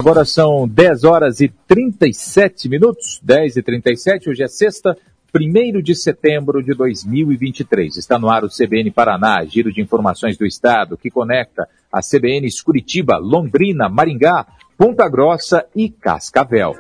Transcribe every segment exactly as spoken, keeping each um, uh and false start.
Agora são dez horas e trinta e sete minutos, dez e trinta e sete, hoje é sexta, primeiro de setembro de dois mil e vinte e três. Está no ar o C B N Paraná, giro de informações do Estado, que conecta a C B Ns Curitiba, Londrina, Maringá, Ponta Grossa e Cascavel.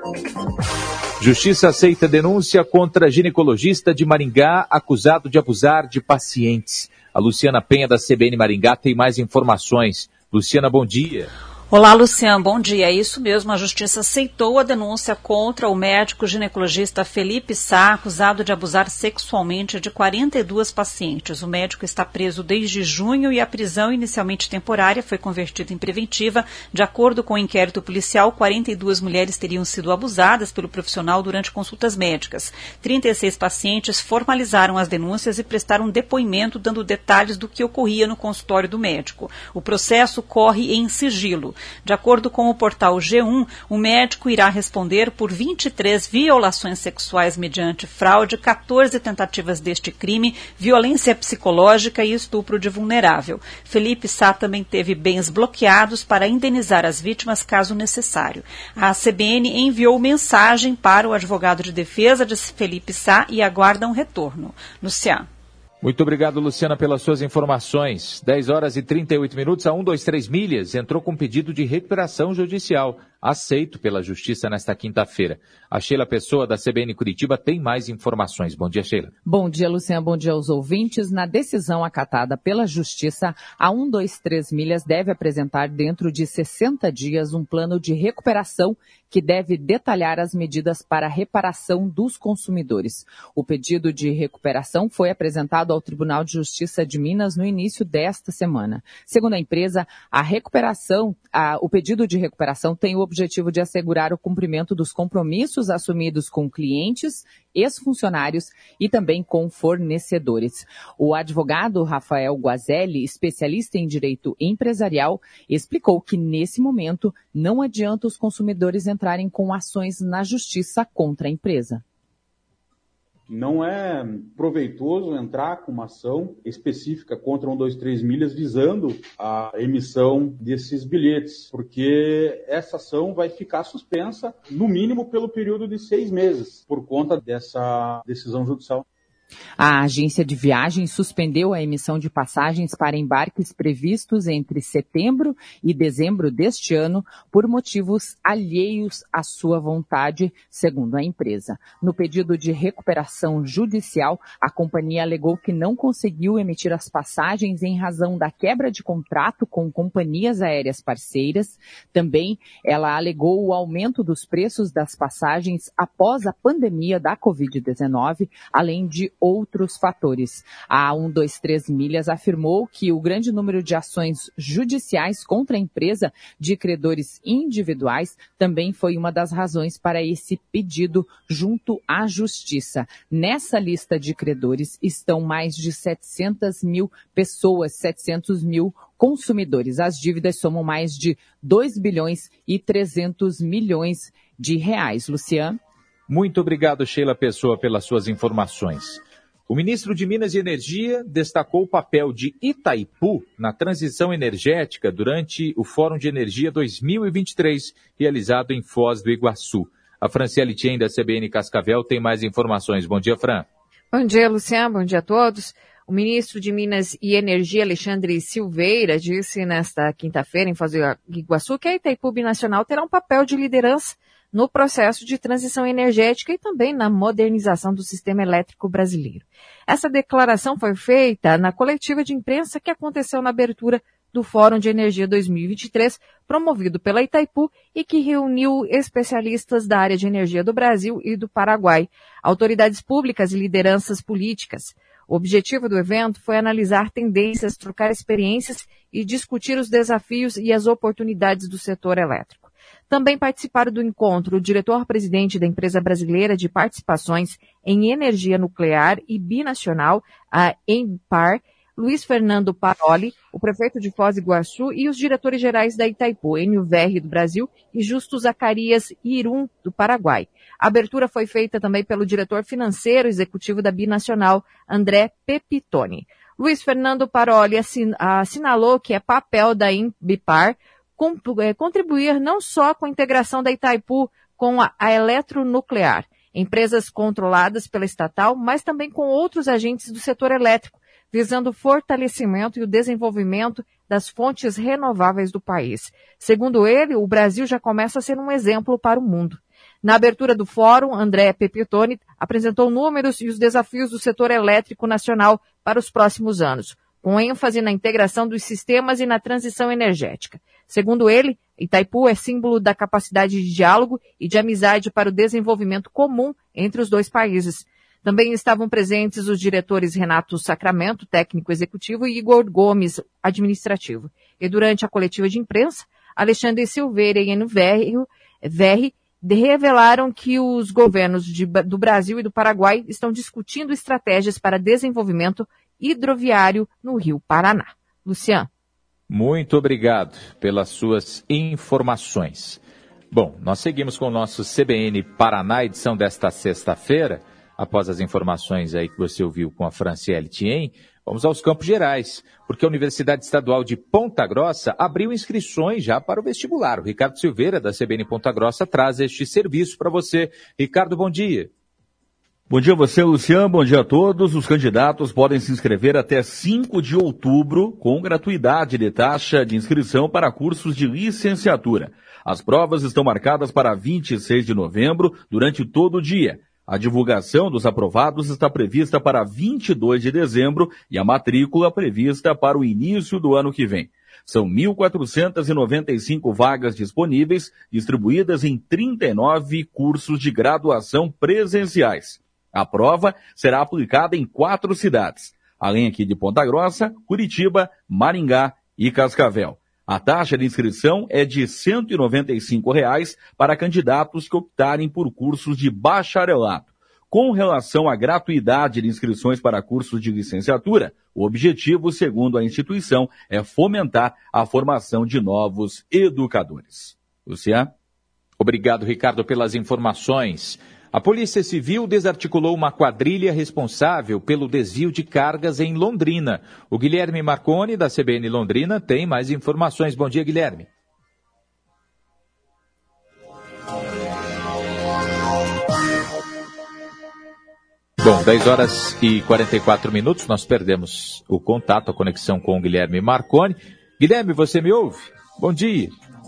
Justiça aceita denúncia contra ginecologista de Maringá, acusado de abusar de pacientes. A Luciana Penha, da C B N Maringá, tem mais informações. Luciana, bom dia. Olá, Luciano, bom dia. É isso mesmo, a Justiça aceitou a denúncia contra o médico ginecologista Felipe Sá, acusado de abusar sexualmente de quarenta e duas pacientes. O médico está preso desde junho e a prisão, inicialmente temporária, foi convertida em preventiva. De acordo com o inquérito policial, quarenta e duas mulheres teriam sido abusadas pelo profissional durante consultas médicas. trinta e seis pacientes formalizaram as denúncias e prestaram depoimento dando detalhes do que ocorria no consultório do médico. O processo corre em sigilo. De acordo com o portal G um, o médico irá responder por vinte e três violações sexuais mediante fraude, quatorze tentativas deste crime, violência psicológica e estupro de vulnerável. Felipe Sá também teve bens bloqueados para indenizar as vítimas caso necessário. A C B N enviou mensagem para o advogado de defesa de Felipe Sá e aguarda um retorno. Luciano. Muito obrigado, Luciana, pelas suas informações. dez horas e trinta e oito minutos, a cento e vinte e três Milhas entrou com pedido de recuperação judicial, aceito pela Justiça nesta quinta-feira. A Sheila Pessoa, da C B N Curitiba, tem mais informações. Bom dia, Sheila. Bom dia, Luciana. Bom dia aos ouvintes. Na decisão acatada pela Justiça, a cento e vinte e três Milhas deve apresentar dentro de sessenta dias um plano de recuperação que deve detalhar as medidas para a reparação dos consumidores. O pedido de recuperação foi apresentado ao Tribunal de Justiça de Minas no início desta semana. Segundo a empresa, a recuperação, a, o pedido de recuperação tem o objetivo de assegurar o cumprimento dos compromissos assumidos com clientes, ex-funcionários e também com fornecedores. O advogado Rafael Guazelli, especialista em direito empresarial, explicou que nesse momento não adianta os consumidores entrarem com ações na justiça contra a empresa. Não é proveitoso entrar com uma ação específica contra cento e vinte e três Milhas visando a emissão desses bilhetes, porque essa ação vai ficar suspensa, no mínimo, pelo período de seis meses, por conta dessa decisão judicial. A agência de viagens suspendeu a emissão de passagens para embarques previstos entre setembro e dezembro deste ano por motivos alheios à sua vontade, segundo a empresa. No pedido de recuperação judicial, a companhia alegou que não conseguiu emitir as passagens em razão da quebra de contrato com companhias aéreas parceiras. Também ela alegou o aumento dos preços das passagens após a pandemia da covid dezenove, além de outros fatores. A cento e vinte e três Milhas afirmou que o grande número de ações judiciais contra a empresa de credores individuais também foi uma das razões para esse pedido junto à Justiça. Nessa lista de credores estão mais de setecentas mil pessoas, setecentos mil consumidores. As dívidas somam mais de dois bilhões e trezentos milhões de reais. Luciano? Muito obrigado, Sheila Pessoa, pelas suas informações. O ministro de Minas e Energia destacou o papel de Itaipu na transição energética durante o Fórum de Energia dois mil e vinte e três, realizado em Foz do Iguaçu. A Franciele Tien, da C B N Cascavel, tem mais informações. Bom dia, Fran. Bom dia, Luciano. Bom dia a todos. O ministro de Minas e Energia, Alexandre Silveira, disse nesta quinta-feira, em Foz do Iguaçu, que a Itaipu Binacional terá um papel de liderança no processo de transição energética e também na modernização do sistema elétrico brasileiro. Essa declaração foi feita na coletiva de imprensa que aconteceu na abertura do Fórum de Energia dois mil e vinte e três, promovido pela Itaipu e que reuniu especialistas da área de energia do Brasil e do Paraguai, autoridades públicas e lideranças políticas. O objetivo do evento foi analisar tendências, trocar experiências e discutir os desafios e as oportunidades do setor elétrico. Também participaram do encontro o diretor-presidente da Empresa Brasileira de Participações em Energia Nuclear e Binacional, a ENBPar, Luiz Fernando Paroli, o prefeito de Foz do Iguaçu e os diretores gerais da Itaipu, Enio Verri do Brasil e Justo Zacarias Irum do Paraguai. A abertura foi feita também pelo diretor financeiro executivo da Binacional, André Pepitone. Luiz Fernando Paroli assin- assinalou que é papel da ENBPar com, é, contribuir não só com a integração da Itaipu com a, a Eletronuclear, empresas controladas pela estatal, mas também com outros agentes do setor elétrico, visando o fortalecimento e o desenvolvimento das fontes renováveis do país. Segundo ele, o Brasil já começa a ser um exemplo para o mundo. Na abertura do fórum, André Pepitone apresentou números e os desafios do setor elétrico nacional para os próximos anos, com ênfase na integração dos sistemas e na transição energética. Segundo ele, Itaipu é símbolo da capacidade de diálogo e de amizade para o desenvolvimento comum entre os dois países. Também estavam presentes os diretores Renato Sacramento, técnico executivo, e Igor Gomes, administrativo. E durante a coletiva de imprensa, Alexandre Silveira e Enio Verri revelaram que os governos de, do Brasil e do Paraguai estão discutindo estratégias para desenvolvimento hidroviário no Rio Paraná. Luciano. Muito obrigado pelas suas informações. Bom, nós seguimos com o nosso C B N Paraná, edição desta sexta-feira. Após as informações aí que você ouviu com a Franciele Thiem, vamos aos Campos Gerais, porque a Universidade Estadual de Ponta Grossa abriu inscrições já para o vestibular. O Ricardo Silveira, da C B N Ponta Grossa, traz este serviço para você. Ricardo, bom dia. Bom dia a você, Luciano. Bom dia a todos. Os candidatos podem se inscrever até cinco de outubro com gratuidade de taxa de inscrição para cursos de licenciatura. As provas estão marcadas para vinte e seis de novembro, durante todo o dia. A divulgação dos aprovados está prevista para vinte e dois de dezembro e a matrícula prevista para o início do ano que vem. São mil quatrocentas e noventa e cinco vagas disponíveis, distribuídas em trinta e nove cursos de graduação presenciais. A prova será aplicada em quatro cidades, além aqui de Ponta Grossa, Curitiba, Maringá e Cascavel. A taxa de inscrição é de cento e noventa e cinco reais para candidatos que optarem por cursos de bacharelato. Com relação à gratuidade de inscrições para cursos de licenciatura, o objetivo, segundo a instituição, é fomentar a formação de novos educadores. Luciano? Obrigado, Ricardo, pelas informações. A Polícia Civil desarticulou uma quadrilha responsável pelo desvio de cargas em Londrina. O Guilherme Marconi, da C B N Londrina, tem mais informações. Bom dia, Guilherme. Bom, dez horas e quarenta e quatro minutos, nós perdemos o contato, a conexão com o Guilherme Marconi. Guilherme, você me ouve? Bom dia.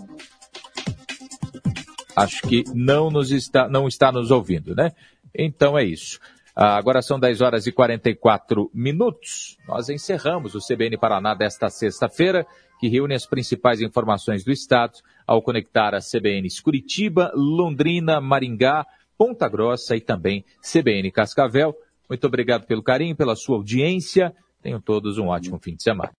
Acho que não, nos está, não está nos ouvindo, né? Então é isso. Ah, agora são dez horas e quarenta e quatro minutos. Nós encerramos o C B N Paraná desta sexta-feira, que reúne as principais informações do Estado ao conectar as C B Ns Curitiba, Londrina, Maringá, Ponta Grossa e também C B N Cascavel. Muito obrigado pelo carinho, pela sua audiência. Tenham todos um ótimo fim de semana.